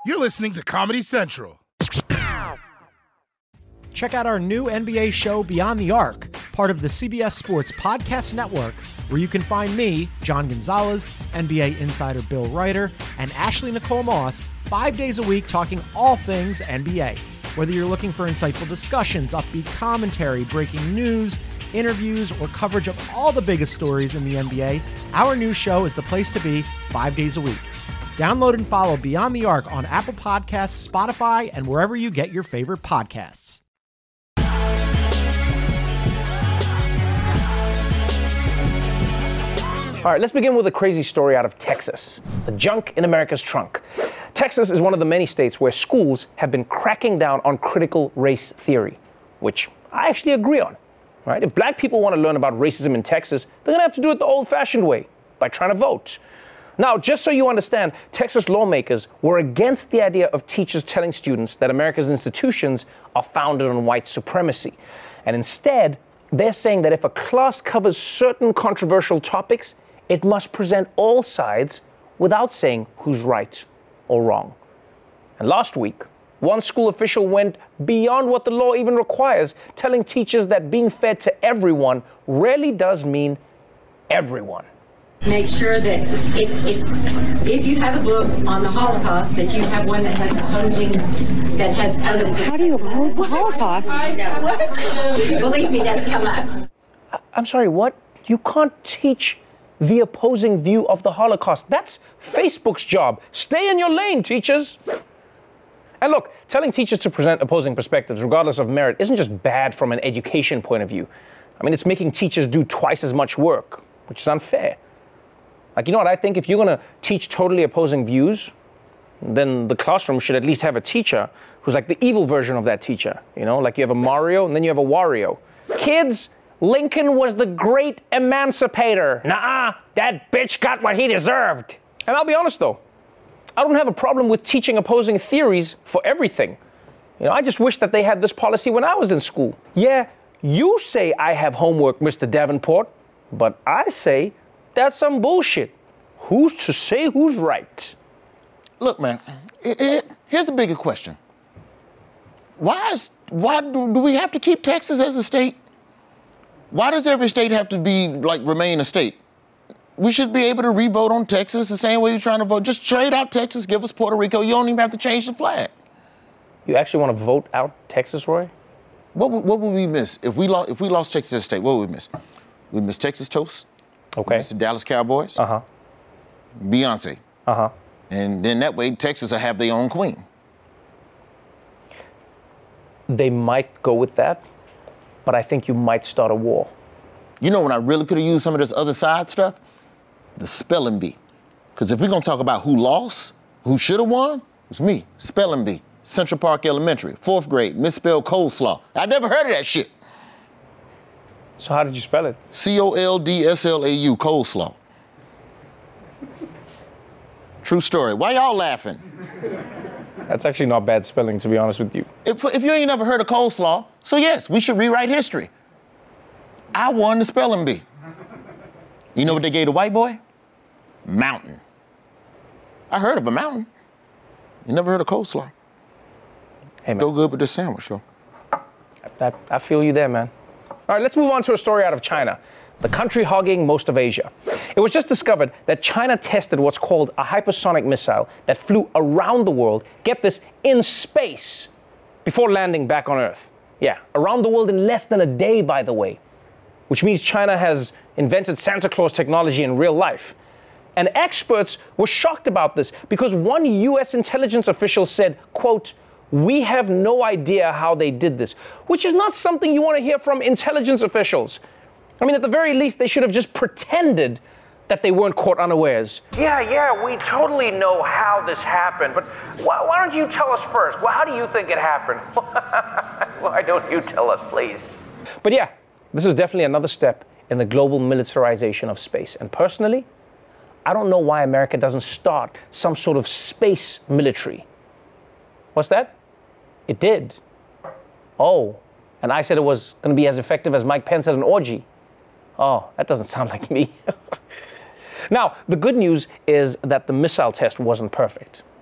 You're listening to Comedy Central. Check out our new NBA show, Beyond the Arc, part of the CBS Sports Podcast Network, where you can find me, John Gonzalez, NBA insider Bill Ryder, and Ashley Nicole Moss 5 days a week talking all things NBA. Whether you're looking for insightful discussions, upbeat commentary, breaking news, interviews, or coverage of all the biggest stories in the NBA, our new show is the place to be 5 days a week. Download and follow Beyond the Arc on Apple Podcasts, Spotify, and wherever you get your favorite podcasts. All right, let's begin with a crazy story out of Texas. The junk in America's trunk. Texas is one of the many states where schools have been cracking down on critical race theory, which I actually agree on. Right? If black people want to learn about racism in Texas, they're going to have to do it the old-fashioned way, by trying to vote. Now, just so you understand, Texas lawmakers were against the idea of teachers telling students that America's institutions are founded on white supremacy. And instead, they're saying that if a class covers certain controversial topics, it must present all sides without saying who's right or wrong. And last week, one school official went beyond what the law even requires, telling teachers that being fair to everyone rarely does mean everyone. Make sure that if you have a book on the Holocaust, that you have one that has opposing, that has other. How do you oppose the Holocaust? I know. What? Believe me, that's come up. I'm sorry, what? You can't teach the opposing view of the Holocaust. That's Facebook's job. Stay in your lane, teachers. And look, telling teachers to present opposing perspectives, regardless of merit, isn't just bad from an education point of view. I mean, it's making teachers do twice as much work, which is unfair. Like, you know what I think? If you're going to teach totally opposing views, then the classroom should at least have a teacher who's like the evil version of that teacher. You know, like you have a Mario and then you have a Wario. Kids, Lincoln was the great emancipator. Nuh-uh, that bitch got what he deserved. And I'll be honest though, I don't have a problem with teaching opposing theories for everything. You know, I just wish that they had this policy when I was in school. Yeah, you say I have homework, Mr. Davenport, but I say that's some bullshit. Who's to say who's right? Look, man, here's a bigger question. Why do we have to keep Texas as a state? Why does every state have to remain a state? We should be able to re-vote on Texas the same way you're trying to vote. Just trade out Texas, give us Puerto Rico. You don't even have to change the flag. You actually want to vote out Texas, Roy? What would we miss if we lost Texas as a state? What would we miss? We'd miss Texas toast. Okay. Miss the Dallas Cowboys. Uh-huh. Beyonce. Uh-huh. And then that way, Texas will have their own queen. They might go with that, but I think you might start a war. You know when I really could have used some of this other side stuff? The spelling bee. Because if we're going to talk about who lost, who should have won, it's me, spelling bee. Central Park Elementary, 4th grade, misspelled coleslaw. I never heard of that shit. So how did you spell it? COLDSLAU, coleslaw. True story. Why y'all laughing? That's actually not bad spelling, to be honest with you. If you ain't never heard of coleslaw, so yes, we should rewrite history. I won the spelling bee. You know what they gave the white boy? Mountain. I heard of a mountain. You never heard of coleslaw? Hey, man. Go good with this sandwich, though. I feel you there, man. All right, let's move on to a story out of China, the country hogging most of Asia. It was just discovered that China tested what's called a hypersonic missile that flew around the world, get this, in space, before landing back on Earth. Yeah, around the world in less than a day, by the way, which means China has invented Santa Claus technology in real life. And experts were shocked about this because one US intelligence official said, quote, "We have no idea how they did this," which is not something you want to hear from intelligence officials. I mean, at the very least, they should have just pretended that they weren't caught unawares. Yeah, we totally know how this happened, but why don't you tell us first? Well, how do you think it happened? Why don't you tell us, please? But yeah, this is definitely another step in the global militarization of space. And personally, I don't know why America doesn't start some sort of space military. What's that? It did. Oh, and I said it was going to be as effective as Mike Pence at an orgy. Oh, that doesn't sound like me. Now, the good news is that the missile test wasn't perfect.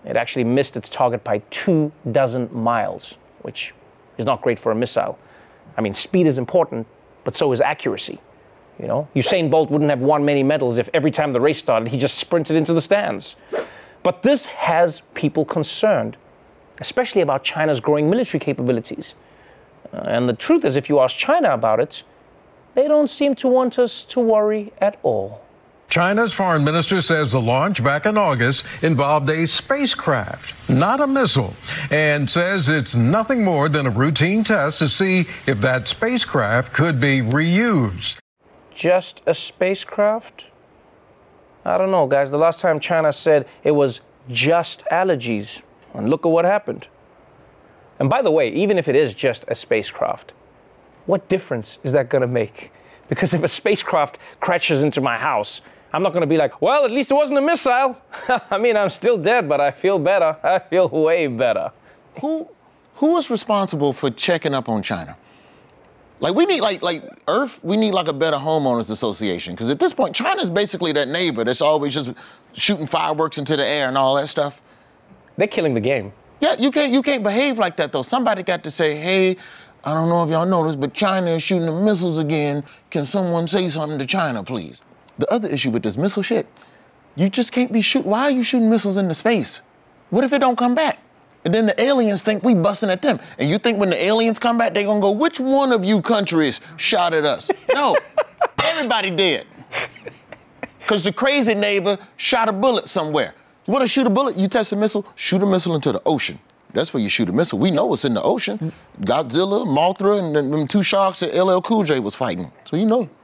It actually missed its target by 24 miles, which is not great for a missile. I mean, speed is important, but so is accuracy. You know, Usain Bolt wouldn't have won many medals if every time the race started, he just sprinted into the stands. But this has people concerned, especially about China's growing military capabilities. And the truth is, if you ask China about it, they don't seem to want us to worry at all. China's foreign minister says the launch back in August involved a spacecraft, not a missile, and says it's nothing more than a routine test to see if that spacecraft could be reused. Just a spacecraft? I don't know, guys. The last time China said it was just allergies, and look at what happened. And by the way, even if it is just a spacecraft, what difference is that going to make? Because if a spacecraft crashes into my house, I'm not going to be like, well, at least it wasn't a missile. I mean, I'm still dead, but I feel better. I feel way better. Who is responsible for checking up on China? Like, we need, like Earth, we need like a better homeowners association. Because at this point, China's basically that neighbor that's always just shooting fireworks into the air and all that stuff. They're killing the game. Yeah, you can't behave like that, though. Somebody got to say, hey, I don't know if y'all noticed, but China is shooting the missiles again. Can someone say something to China, please? The other issue with this missile shit, you just can't be shooting. Why are you shooting missiles into space? What if it don't come back? And then the aliens think we busting at them. And you think when the aliens come back, they're gonna go, which one of you countries shot at us? No, everybody did. Because the crazy neighbor shot a bullet somewhere. You wanna shoot a bullet? You test a missile, shoot a missile into the ocean. That's where you shoot a missile. We know it's in the ocean. Godzilla, Mothra, and them two sharks that LL Cool J was fighting. So you know.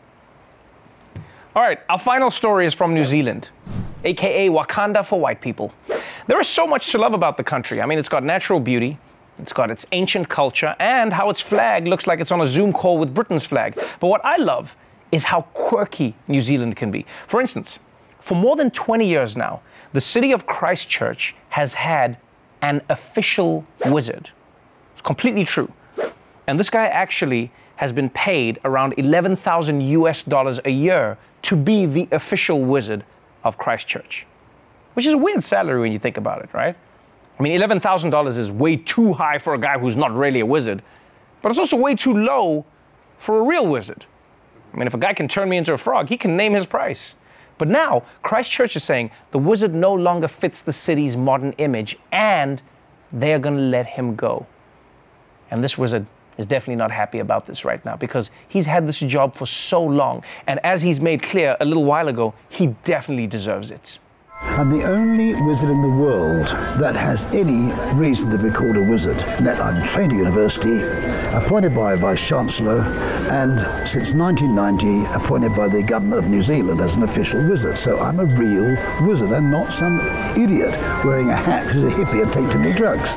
All right, our final story is from New Zealand, aka Wakanda for white people. There is so much to love about the country. I mean, it's got natural beauty, it's got its ancient culture, and how its flag looks like it's on a Zoom call with Britain's flag. But what I love is how quirky New Zealand can be. For instance, for more than 20 years now, the city of Christchurch has had an official wizard. It's completely true. And this guy actually has been paid around $11,000 a year to be the official wizard of Christchurch, which is a weird salary when you think about it, right? I mean, $11,000 is way too high for a guy who's not really a wizard, but it's also way too low for a real wizard. I mean, if a guy can turn me into a frog, he can name his price. But now, Christchurch is saying the wizard no longer fits the city's modern image, and they are going to let him go. And this wizard is definitely not happy about this right now because he's had this job for so long. And as he's made clear a little while ago, he definitely deserves it. I'm the only wizard in the world that has any reason to be called a wizard. And that I'm trained at university, appointed by a Vice-Chancellor, and since 1990 appointed by the Government of New Zealand as an official wizard. So I'm a real wizard and not some idiot wearing a hat because he's a hippie and take too many drugs.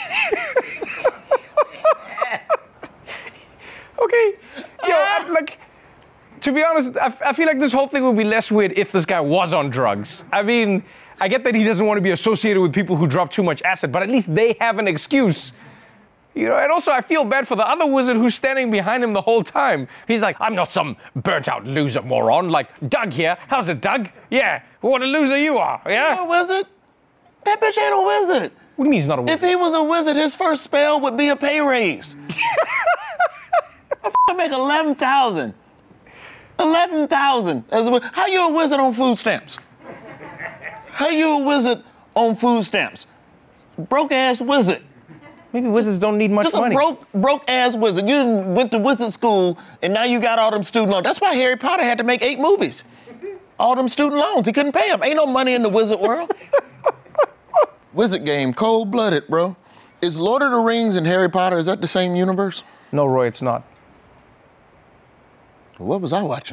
Okay, to be honest, I feel like this whole thing would be less weird if this guy was on drugs. I mean, I get that he doesn't want to be associated with people who drop too much acid, but at least they have an excuse. You know, and also I feel bad for the other wizard who's standing behind him the whole time. He's like, I'm not some burnt-out loser moron like Doug here. How's it, Doug? Yeah, what a loser you are, yeah? You a wizard? That bitch ain't a wizard. What do you mean he's not a wizard? If he was a wizard, his first spell would be a pay raise. I make 11,000. 11,000. How you a wizard on food stamps? How you a wizard on food stamps? Broke ass wizard. Maybe wizards don't need much money. Just a broke ass wizard. You went to wizard school and now you got all them student loans. That's why Harry Potter had to make 8 movies. All them student loans. He couldn't pay them. Ain't no money in the wizard world. Wizard game, cold-blooded, bro. Is Lord of the Rings and Harry Potter, is that the same universe? No, Roy, it's not. What was I watching?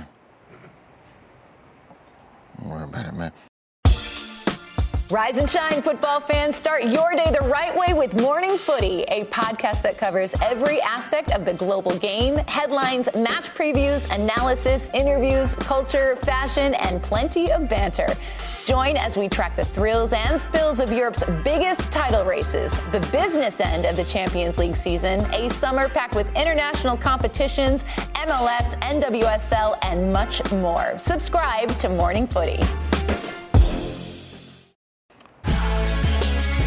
Don't worry about it, man. Rise and shine, football fans. Start your day the right way with Morning Footy, a podcast that covers every aspect of the global game, headlines, match previews, analysis, interviews, culture, fashion, and plenty of banter. Join as we track the thrills and spills of Europe's biggest title races, the business end of the Champions League season, a summer packed with international competitions, MLS, NWSL, and much more. Subscribe to Morning Footy.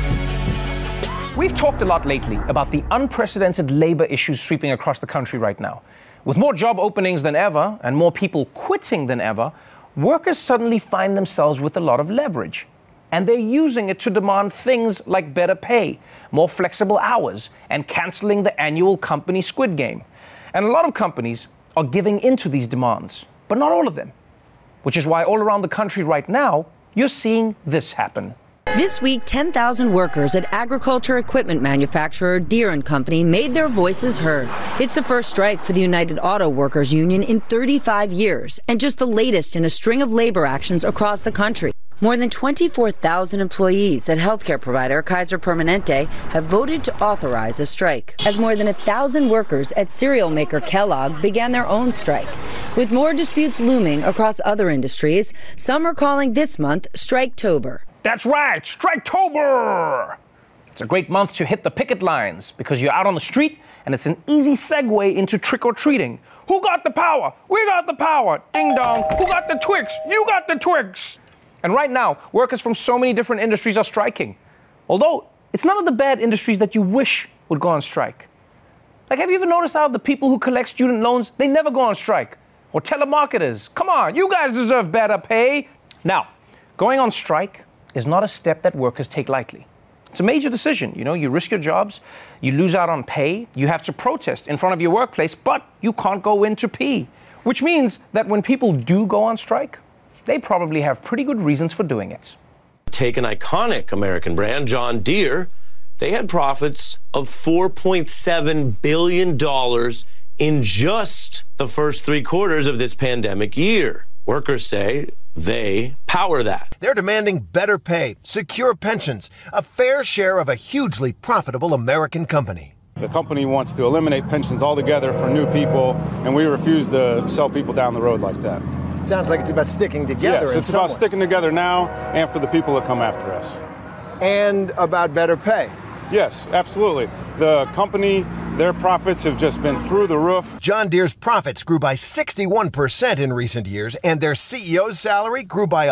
We've talked a lot lately about the unprecedented labor issues sweeping across the country right now. With more job openings than ever and more people quitting than ever, workers suddenly find themselves with a lot of leverage. And they're using it to demand things like better pay, more flexible hours, and canceling the annual company squid game. And a lot of companies are giving into these demands, but not all of them. Which is why all around the country right now, you're seeing this happen. This week, 10,000 workers at agriculture equipment manufacturer Deere & Company made their voices heard. It's the first strike for the United Auto Workers Union in 35 years, and just the latest in a string of labor actions across the country. More than 24,000 employees at healthcare provider Kaiser Permanente have voted to authorize a strike, as more than 1,000 workers at cereal maker Kellogg began their own strike. With more disputes looming across other industries, some are calling this month Striketober. That's right, Striketober! It's a great month to hit the picket lines because you're out on the street and it's an easy segue into trick-or-treating. Who got the power? We got the power! Ding dong! Who got the Twix? You got the Twix! And right now, workers from so many different industries are striking. Although, it's none of the bad industries that you wish would go on strike. Like, have you ever noticed how the people who collect student loans, they never go on strike? Or telemarketers? Come on, you guys deserve better pay! Now, going on strike is not a step that workers take lightly. It's a major decision. You know, you risk your jobs, you lose out on pay, you have to protest in front of your workplace, but you can't go in to pee. Which means that when people do go on strike, they probably have pretty good reasons for doing it. Take an iconic American brand, John Deere. They had profits of $4.7 billion in just the first 3 quarters of this pandemic year. Workers say they power that. They're demanding better pay, secure pensions, a fair share of a hugely profitable American company. The company wants to eliminate pensions altogether for new people, and we refuse to sell people down the road like that. Sounds like it's about sticking together. Yes, it's about sticking together now and for the people that come after us. And about better pay. Yes, absolutely. The company, their profits have just been through the roof. John Deere's profits grew by 61% in recent years, and their CEO's salary grew by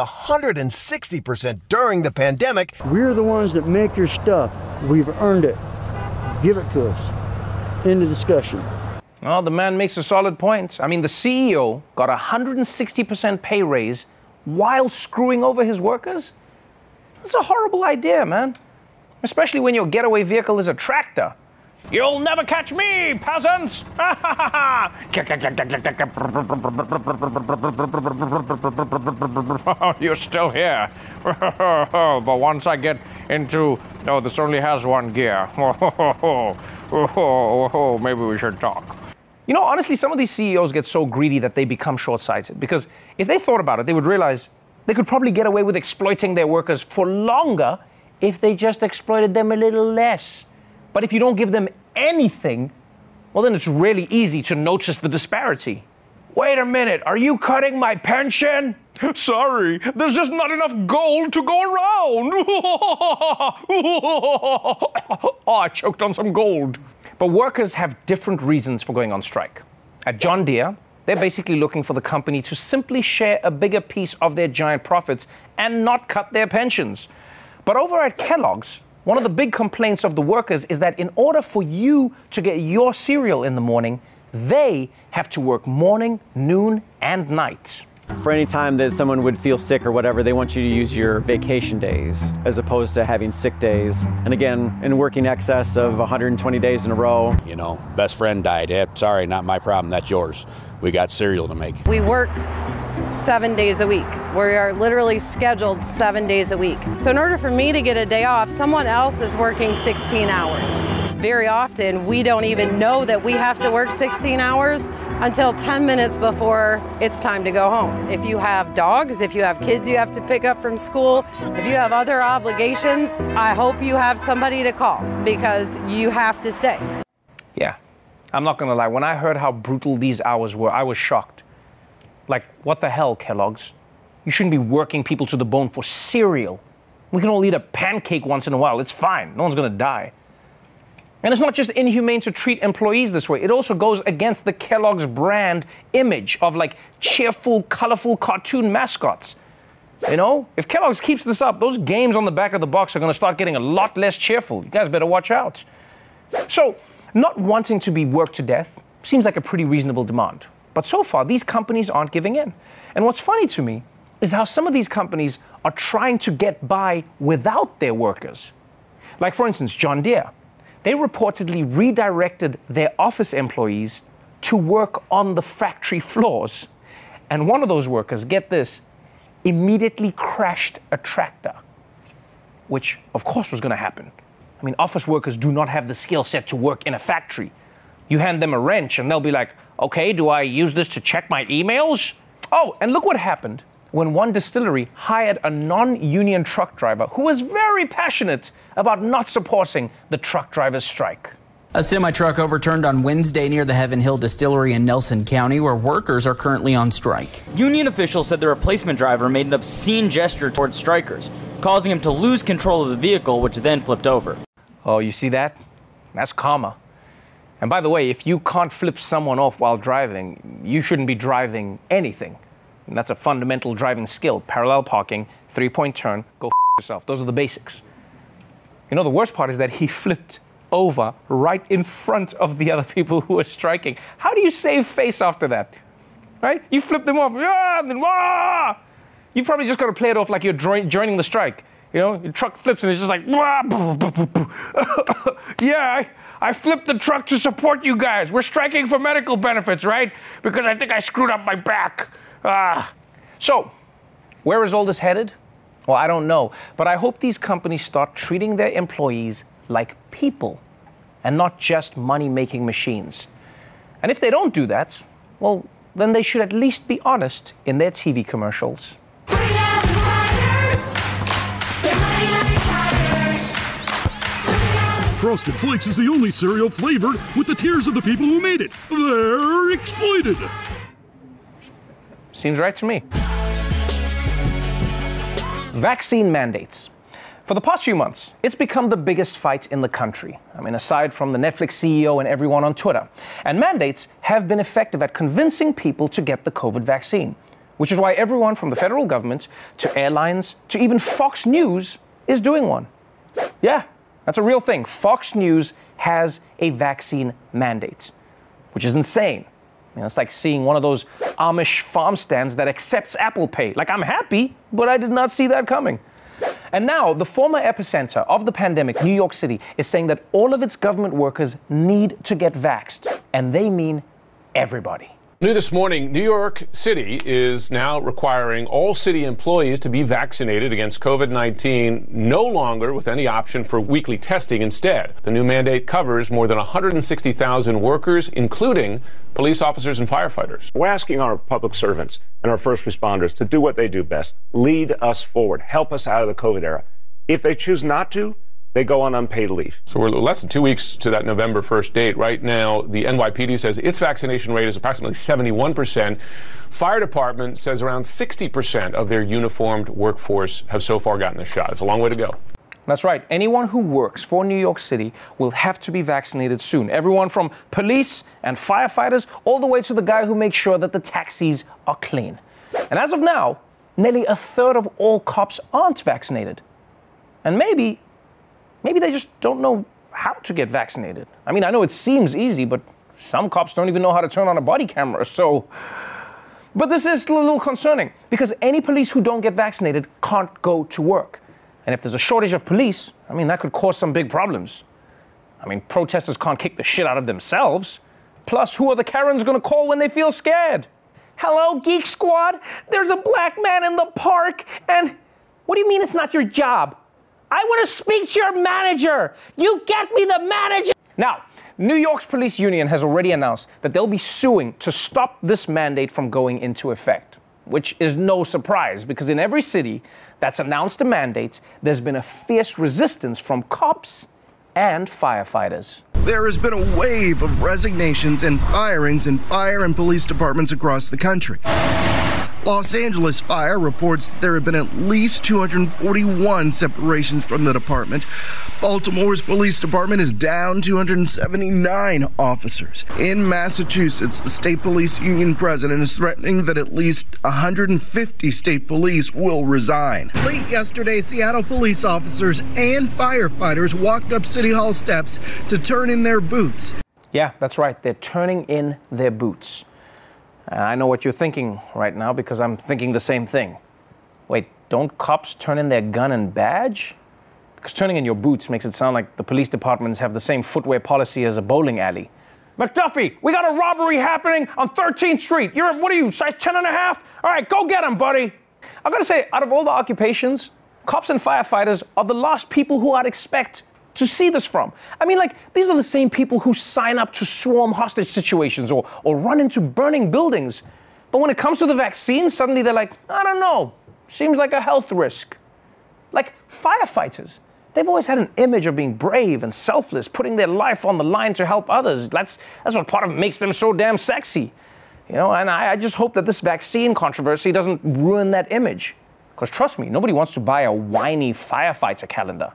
160% during the pandemic. We're the ones that make your stuff. We've earned it. Give it to us. End of discussion. Well, the man makes a solid point. I mean, the CEO got a 160% pay raise while screwing over his workers? That's a horrible idea, man. Especially when your getaway vehicle is a tractor. You'll never catch me, peasants! You're still here. But once I get into... Oh, this only has one gear. Maybe we should talk. You know, honestly, some of these CEOs get so greedy that they become short-sighted. Because if they thought about it, they would realize they could probably get away with exploiting their workers for longer if they just exploited them a little less. But if you don't give them anything, well, then it's really easy to notice the disparity. Wait a minute, are you cutting my pension? Sorry, there's just not enough gold to go around. Oh, I choked on some gold. But workers have different reasons for going on strike. At John Deere, they're basically looking for the company to simply share a bigger piece of their giant profits and not cut their pensions. But over at Kellogg's, one of the big complaints of the workers is that in order for you to get your cereal in the morning, they have to work morning, noon, and night. For any time that someone would feel sick or whatever, they want you to use your vacation days as opposed to having sick days. And again, in working excess of 120 days in a row. You know, best friend died. Sorry, not my problem, that's yours. We got cereal to make. We work 7 days a week. We are literally scheduled 7 days a week. So in order for me to get a day off, someone else is working 16 hours. Very often, we don't even know that we have to work 16 hours until 10 minutes before it's time to go home. If you have dogs, if you have kids you have to pick up from school, if you have other obligations, I hope you have somebody to call because you have to stay. Yeah, I'm not gonna lie. When I heard how brutal these hours were, I was shocked. Like, what the hell, Kellogg's? You shouldn't be working people to the bone for cereal. We can all eat a pancake once in a while. It's fine. No one's gonna die. And it's not just inhumane to treat employees this way. It also goes against the Kellogg's brand image of like cheerful, colorful cartoon mascots. You know, if Kellogg's keeps this up, those games on the back of the box are going to start getting a lot less cheerful. You guys better watch out. So, not wanting to be worked to death seems like a pretty reasonable demand. But so far, these companies aren't giving in. And what's funny to me is how some of these companies are trying to get by without their workers. Like, for instance, John Deere. They reportedly redirected their office employees to work on the factory floors. And one of those workers, get this, immediately crashed a tractor, which of course was going to happen. I mean, office workers do not have the skill set to work in a factory. You hand them a wrench and they'll be like, okay, do I use this to check my emails? Oh, and look what happened when one distillery hired a non-union truck driver who was very passionate about not supporting the truck drivers' strike. A semi-truck overturned on Wednesday near the Heaven Hill Distillery in Nelson County, where workers are currently on strike. Union officials said the replacement driver made an obscene gesture towards strikers, causing him to lose control of the vehicle, which then flipped over. Oh, you see that? That's karma. And by the way, if you can't flip someone off while driving, you shouldn't be driving anything. And that's a fundamental driving skill. Parallel parking, three-point turn, go yourself. Those are the basics. You know, the worst part is that he flipped over right in front of the other people who were striking. How do you save face after that? Right? You flip them off, yeah, and then wah! You probably just got to play it off like you're joining the strike. You know, your truck flips and it's just like, wah, yeah, I flipped the truck to support you guys. We're striking for medical benefits, right? Because I think I screwed up my back. So, where is all this headed? Well, I don't know, but I hope these companies start treating their employees like people and not just money-making machines. And if they don't do that, well, then they should at least be honest in their TV commercials. Frosted Flakes is the only cereal flavored with the tears of the people who made it. They're exploited. Seems right to me. Vaccine mandates. For the past few months, it's become the biggest fight in the country. I mean, aside from the Netflix CEO and everyone on Twitter. And mandates have been effective at convincing people to get the COVID vaccine, which is why everyone from the federal government to airlines to even Fox News is doing one. Yeah, that's a real thing. Fox News has a vaccine mandate, which is insane. I mean, it's like seeing one of those Amish farm stands that accepts Apple Pay. Like, I'm happy, but I did not see that coming. And now, the former epicenter of the pandemic, New York City, is saying that all of its government workers need to get vaxxed, and they mean everybody. New this morning, New York City is now requiring all city employees to be vaccinated against COVID-19, no longer with any option for weekly testing instead. The new mandate covers more than 160,000 workers, including police officers and firefighters. We're asking our public servants and our first responders to do what they do best, lead us forward, help us out of the COVID era. If they choose not to, they go on unpaid leave. So we're less than 2 weeks to that November 1st date. Right now, the NYPD says its vaccination rate is approximately 71%. Fire department says around 60% of their uniformed workforce have so far gotten the shot. It's a long way to go. That's right. Anyone who works for New York City will have to be vaccinated soon. Everyone from police and firefighters all the way to the guy who makes sure that the taxis are clean. And as of now, nearly a third of all cops aren't vaccinated. And maybe they just don't know how to get vaccinated. I mean, I know it seems easy, but some cops don't even know how to turn on a body camera, so. But this is a little concerning, because any police who don't get vaccinated can't go to work. And if there's a shortage of police, I mean, that could cause some big problems. I mean, protesters can't kick the shit out of themselves. Plus, who are the Karens gonna call when they feel scared? Hello, Geek Squad? There's a black man in the park, and what do you mean it's not your job? I want to speak to your manager. You get me the manager. Now, New York's police union has already announced that they'll be suing to stop this mandate from going into effect, which is no surprise because in every city that's announced a mandate, there's been a fierce resistance from cops and firefighters. There has been a wave of resignations and firings in fire and police departments across the country. Los Angeles Fire reports there have been at least 241 separations from the department. Baltimore's police department is down 279 officers. In Massachusetts, the state police union president is threatening that at least 150 state police will resign. Late yesterday, Seattle police officers and firefighters walked up City Hall steps to turn in their boots. Yeah, that's right. They're turning in their boots. I know what you're thinking right now because I'm thinking the same thing. Wait, don't cops turn in their gun and badge? Because turning in your boots makes it sound like the police departments have the same footwear policy as a bowling alley. McDuffie, we got a robbery happening on 13th Street. What are you, size 10 and a half? All right, go get him, buddy. I gotta say, out of all the occupations, cops and firefighters are the last people who I'd expect to see this from. I mean, like, these are the same people who sign up to swarm hostage situations or run into burning buildings. But when it comes to the vaccine, suddenly they're like, I don't know, seems like a health risk. Like firefighters, they've always had an image of being brave and selfless, putting their life on the line to help others. That's what part of it makes them so damn sexy. You know, and I just hope that this vaccine controversy doesn't ruin that image. Because trust me, nobody wants to buy a whiny firefighter calendar.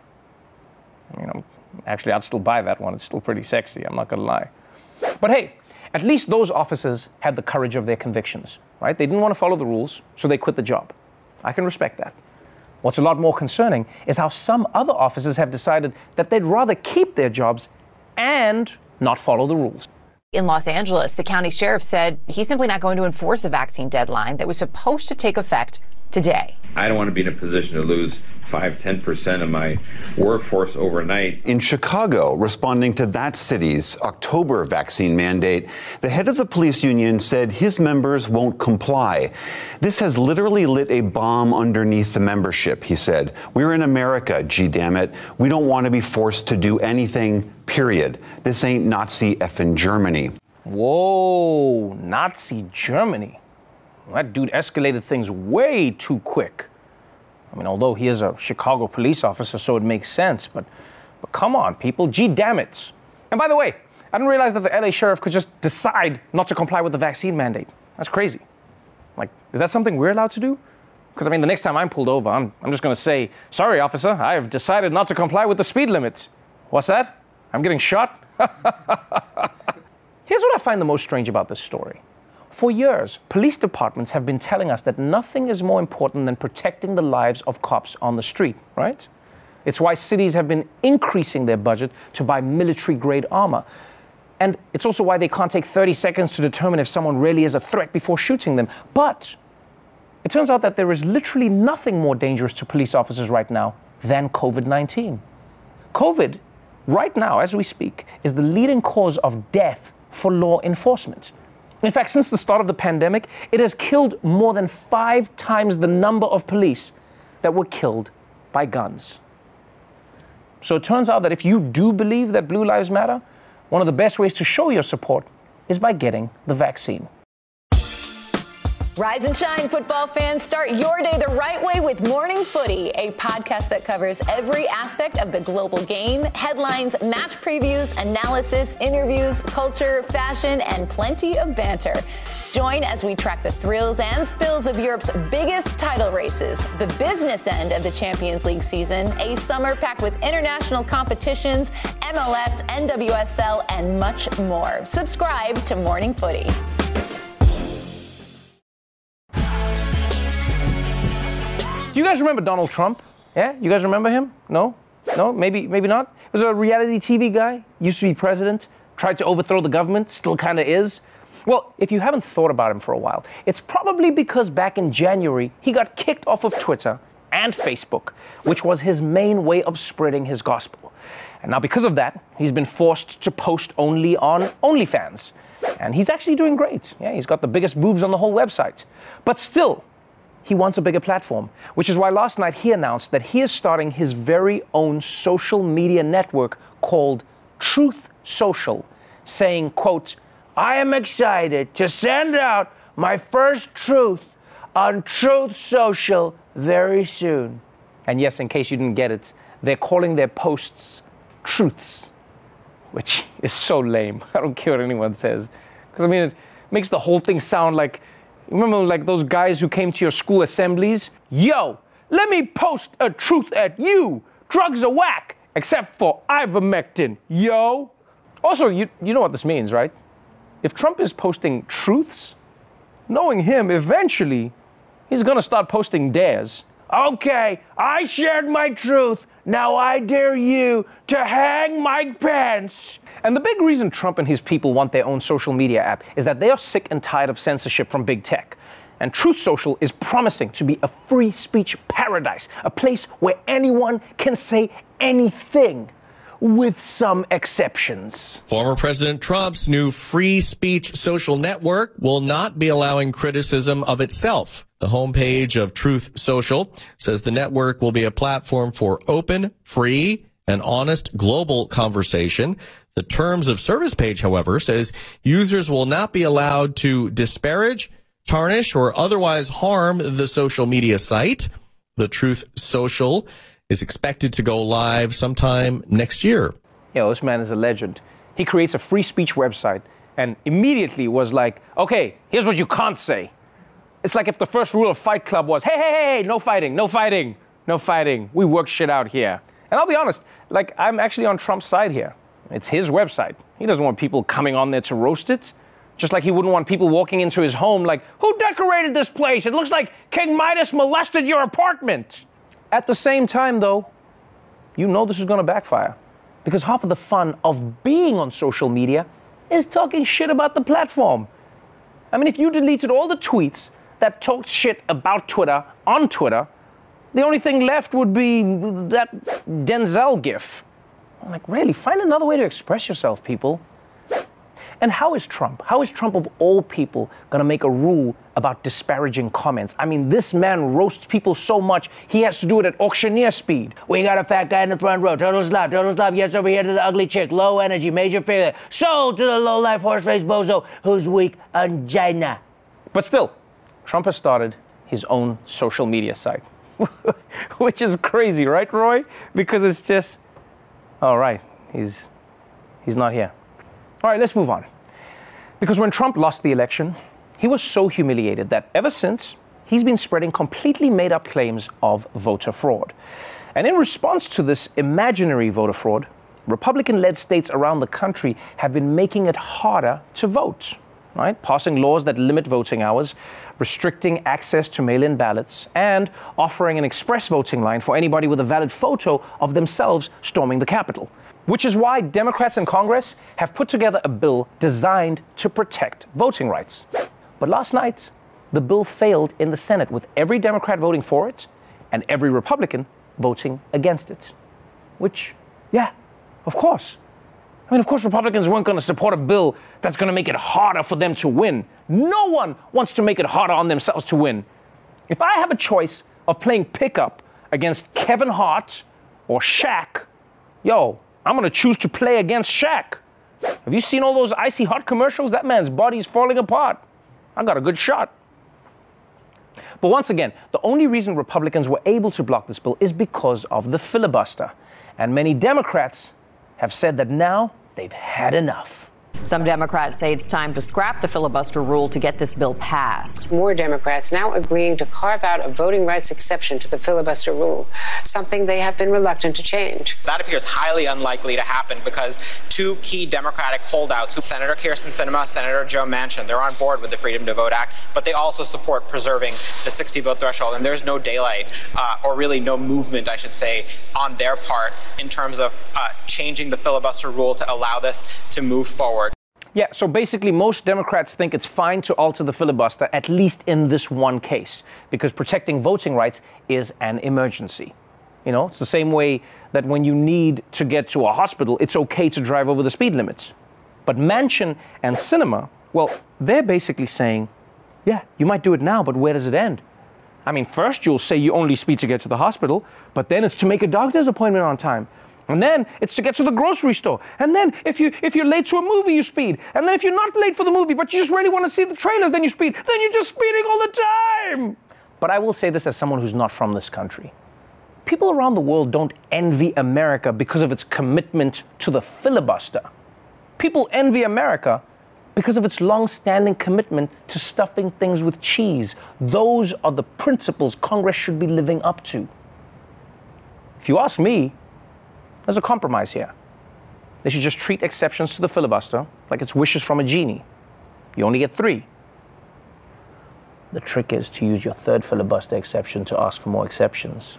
You know, actually, I'd still buy that one. It's still pretty sexy, I'm not gonna lie. But hey, at least those officers had the courage of their convictions, right? They didn't want to follow the rules, so they quit the job. I can respect that. What's a lot more concerning is how some other officers have decided that they'd rather keep their jobs and not follow the rules. In Los Angeles, the county sheriff said he's simply not going to enforce a vaccine deadline that was supposed to take effect today. I don't want to be in a position to lose 5-10% of my workforce overnight. In Chicago, responding to that city's October vaccine mandate, the head of the police union said his members won't comply. This has literally lit a bomb underneath the membership, he said. We're in America, gee damn it. We don't want to be forced to do anything, period. This ain't Nazi effing Germany. Whoa, Nazi Germany. That dude escalated things way too quick. I mean, although he is a Chicago police officer, so it makes sense, but come on, people, gee damn it. And by the way, I didn't realize that the LA sheriff could just decide not to comply with the vaccine mandate. That's crazy. Like, is that something we're allowed to do? Because, I mean, the next time I'm pulled over, I'm just going to say, sorry, officer, I have decided not to comply with the speed limits. What's that? I'm getting shot? Here's what I find the most strange about this story. For years, police departments have been telling us that nothing is more important than protecting the lives of cops on the street, right? It's why cities have been increasing their budget to buy military-grade armor. And it's also why they can't take 30 seconds to determine if someone really is a threat before shooting them. But it turns out that there is literally nothing more dangerous to police officers right now than COVID-19. COVID, right now, as we speak, is the leading cause of death for law enforcement. In fact, since the start of the pandemic, it has killed more than 5 times the number of police that were killed by guns. So it turns out that if you do believe that Blue Lives Matter, one of the best ways to show your support is by getting the vaccine. Rise and shine, football fans. Start your day the right way with Morning Footy, a podcast that covers every aspect of the global game, headlines, match previews, analysis, interviews, culture, fashion, and plenty of banter. Join as we track the thrills and spills of Europe's biggest title races, the business end of the Champions League season, a summer packed with international competitions, MLS, NWSL, and much more. Subscribe to Morning Footy. Do you guys remember Donald Trump? Yeah? You guys remember him? No? No? Maybe not? He was a reality TV guy, used to be president, tried to overthrow the government, still kind of is. Well, if you haven't thought about him for a while, it's probably because back in January, he got kicked off of Twitter and Facebook, which was his main way of spreading his gospel. And now because of that, he's been forced to post only on OnlyFans. And he's actually doing great. Yeah, he's got the biggest boobs on the whole website. But still, he wants a bigger platform, which is why last night he announced that he is starting his very own social media network called Truth Social, saying, quote, I am excited to send out my first truth on Truth Social very soon. And yes, in case you didn't get it, they're calling their posts truths, which is so lame. I don't care what anyone says. Because, I mean, it makes the whole thing sound like Remember like those guys who came to your school assemblies? Yo, let me post a truth at you. Drugs are whack, except for ivermectin, yo. Also, you know what this means, right? If Trump is posting truths, knowing him, eventually, he's gonna start posting dares. Okay, I shared my truth. Now I dare you to hang Mike Pence. And the big reason Trump and his people want their own social media app is that they are sick and tired of censorship from big tech. And Truth Social is promising to be a free speech paradise, a place where anyone can say anything, with some exceptions. Former President Trump's new free speech social network will not be allowing criticism of itself. The homepage of Truth Social says the network will be a platform for open, free, and honest global conversation. The terms of service page, however, says users will not be allowed to disparage, tarnish, or otherwise harm the social media site. The Truth Social is expected to go live sometime next year. Yo, this man is a legend. He creates a free speech website and immediately was like, okay, here's what you can't say. It's like if the first rule of Fight Club was, hey, no fighting, no fighting, no fighting. We work shit out here. And I'll be honest, like, I'm actually on Trump's side here. It's his website. He doesn't want people coming on there to roast it. Just like he wouldn't want people walking into his home like, who decorated this place? It looks like King Midas molested your apartment. At the same time, though, you know this is going to backfire. Because half of the fun of being on social media is talking shit about the platform. I mean, if you deleted all the tweets that talked shit about Twitter on Twitter, the only thing left would be that Denzel gif. I'm like, really? Find another way to express yourself, people. And how is Trump of all people gonna make a rule about disparaging comments? I mean, this man roasts people so much, he has to do it at auctioneer speed. We got a fat guy in the front row, total slop, yes, over here to the ugly chick, low energy, major failure, sold to the low-life horse-faced bozo who's weak angina. But still, Trump has started his own social media site, which is crazy, right, Roy? Because it's just, all right, he's not here. All right, let's move on. Because when Trump lost the election, he was so humiliated that ever since, he's been spreading completely made-up claims of voter fraud. And in response to this imaginary voter fraud, Republican-led states around the country have been making it harder to vote, right? Passing laws that limit voting hours, restricting access to mail-in ballots, and offering an express voting line for anybody with a valid photo of themselves storming the Capitol. Which is why Democrats in Congress have put together a bill designed to protect voting rights. But last night, the bill failed in the Senate with every Democrat voting for it and every Republican voting against it. Which, yeah, of course. I mean, of course, Republicans weren't going to support a bill that's going to make it harder for them to win. No one wants to make it harder on themselves to win. If I have a choice of playing pickup against Kevin Hart or Shaq, yo, I'm going to choose to play against Shaq. Have you seen all those Icy Hot commercials? That man's body's falling apart. I got a good shot. But once again, the only reason Republicans were able to block this bill is because of the filibuster. And many Democrats have said that now they've had enough. Some Democrats say it's time to scrap the filibuster rule to get this bill passed. More Democrats now agreeing to carve out a voting rights exception to the filibuster rule, something they have been reluctant to change. That appears highly unlikely to happen because two key Democratic holdouts, Senator Kyrsten Sinema, Senator Joe Manchin, they're on board with the Freedom to Vote Act, but they also support preserving the 60-vote threshold. And there's no daylight, or really no movement, I should say, on their part in terms of changing the filibuster rule to allow this to move forward. Yeah, so basically most Democrats think it's fine to alter the filibuster, at least in this one case, because protecting voting rights is an emergency. You know, it's the same way that when you need to get to a hospital, it's okay to drive over the speed limits. But Manchin and Sinema, well, they're basically saying, yeah, you might do it now, but where does it end? I mean, first you'll say you only speed to get to the hospital, but then it's to make a doctor's appointment on time. And then it's to get to the grocery store. And then if you're late to a movie, you speed. And then if you're not late for the movie, but you just really want to see the trailers, then you speed. Then you're just speeding all the time. But I will say this as someone who's not from this country. People around the world don't envy America because of its commitment to the filibuster. People envy America because of its long-standing commitment to stuffing things with cheese. Those are the principles Congress should be living up to. If you ask me, there's a compromise here. They should just treat exceptions to the filibuster like it's wishes from a genie. You only get 3. The trick is to use your 3rd filibuster exception to ask for more exceptions.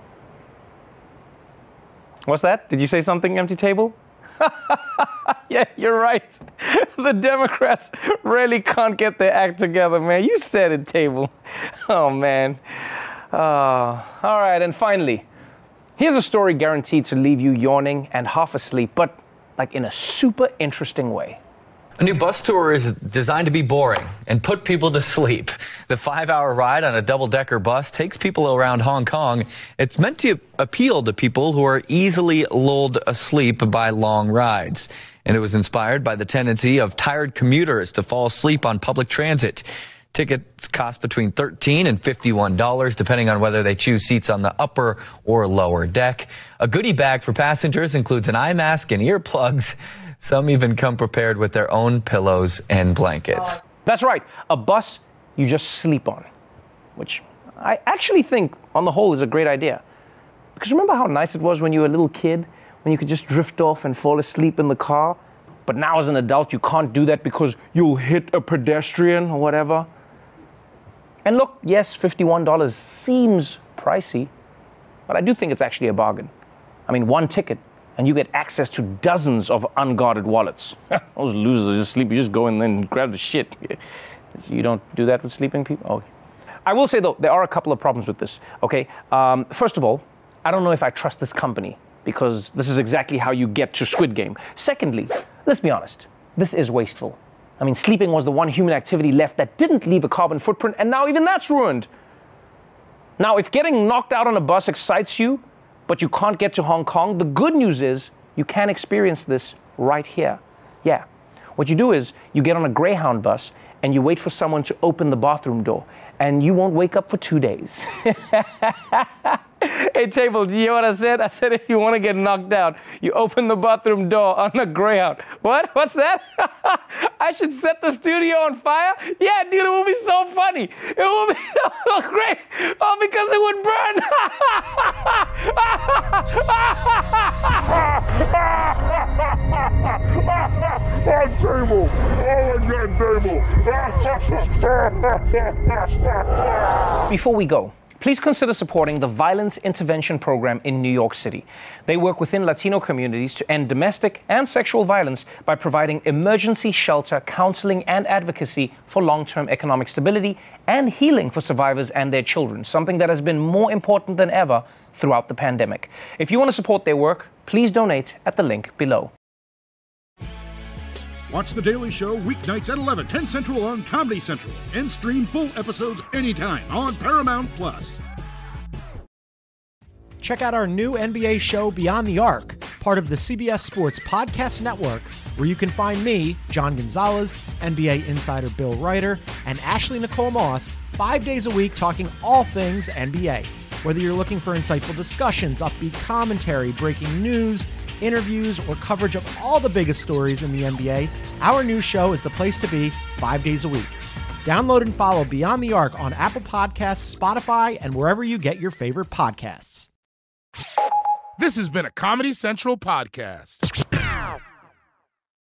What's that? Did you say something, empty table? Yeah, you're right. The Democrats really can't get their act together, man. You said it, table. Oh, man. All right, and finally, here's a story guaranteed to leave you yawning and half asleep, but like in a super interesting way. A new bus tour is designed to be boring and put people to sleep. The 5-hour ride on a double-decker bus takes people around Hong Kong. It's meant to appeal to people who are easily lulled asleep by long rides. And it was inspired by the tendency of tired commuters to fall asleep on public transit. Tickets cost between $13 and $51, depending on whether they choose seats on the upper or lower deck. A goodie bag for passengers includes an eye mask and earplugs. Some even come prepared with their own pillows and blankets. That's right, a bus you just sleep on, which I actually think, on the whole, is a great idea. Because remember how nice it was when you were a little kid, when you could just drift off and fall asleep in the car? But now as an adult, you can't do that because you'll hit a pedestrian or whatever. And look, yes, $51 seems pricey, but I do think it's actually a bargain. I mean, 1 ticket, and you get access to dozens of unguarded wallets. Those losers are just sleep. You just go in and grab the shit. You don't do that with sleeping people? Okay. I will say, though, there are a couple of problems with this, okay? First of all, I don't know if I trust this company, because this is exactly how you get to Squid Game. Secondly, let's be honest, this is wasteful. I mean, sleeping was the one human activity left that didn't leave a carbon footprint, and now even that's ruined. Now, if getting knocked out on a bus excites you, but you can't get to Hong Kong, the good news is you can experience this right here. Yeah. What you do is you get on a Greyhound bus and you wait for someone to open the bathroom door, and you won't wake up for 2 days. Hey, Table, do you hear what I said? I said if you want to get knocked out, you open the bathroom door on a Greyhound. What? What's that? I should set the studio on fire? Yeah, dude, it will be so funny. It will be so great. Oh, because it would burn. Before we go, please consider supporting the Violence Intervention Program in New York City. They work within Latino communities to end domestic and sexual violence by providing emergency shelter, counseling, and advocacy for long-term economic stability and healing for survivors and their children, something that has been more important than ever throughout the pandemic. If you want to support their work, please donate at the link below. Watch The Daily Show weeknights at 11, 10 Central on Comedy Central, and stream full episodes anytime on Paramount+. Check out our new NBA show, Beyond the Arc, part of the CBS Sports Podcast Network, where you can find me, John Gonzalez, NBA insider Bill Ryder, and Ashley Nicole Moss 5 days a week talking all things NBA. Whether you're looking for insightful discussions, upbeat commentary, breaking news, interviews, or coverage of all the biggest stories in the NBA, our new show is the place to be 5 days a week. Download and follow Beyond the Arc on Apple Podcasts, Spotify, and wherever you get your favorite podcasts. This has been a Comedy Central podcast.